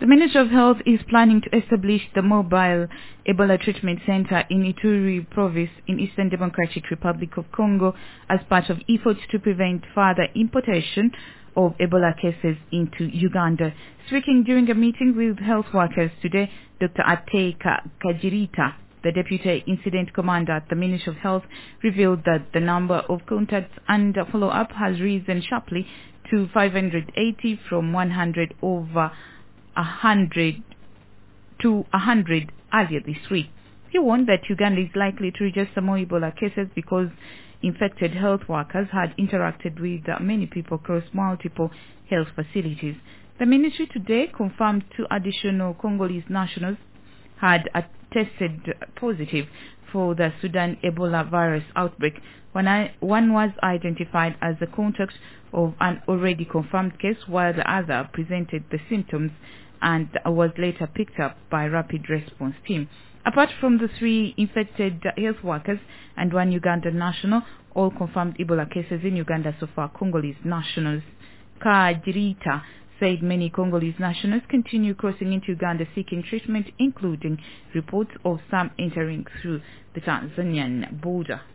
The Ministry of Health is planning to establish the mobile Ebola treatment center in Ituri province in Eastern Democratic Republic of Congo as part of efforts to prevent further importation of Ebola cases into Uganda. Speaking during a meeting with health workers today, Dr. Ateka Kajirita, the Deputy Incident Commander at the Ministry of Health, revealed that the number of contacts and follow-up has risen sharply to 580 from 100 over 100 to 100 earlier this week. He warned that Uganda is likely to register more Ebola cases because infected health workers had interacted with many people across multiple health facilities. The ministry today confirmed 2 additional Congolese nationals had tested positive for the Sudan Ebola virus outbreak. One was identified as a contact of an already confirmed case, while the other presented the symptoms and was later picked up by rapid response team. Apart from the 3 infected health workers and 1 Ugandan national, all confirmed Ebola cases in Uganda so far Congolese nationals. Kajirita said many Congolese nationals continue crossing into Uganda seeking treatment, including reports of some entering through the Tanzanian border.